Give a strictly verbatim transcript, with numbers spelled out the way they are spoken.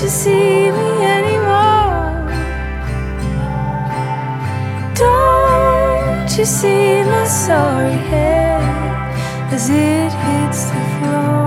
you see me anymore? Don't you see my sorry head as it hits the floor?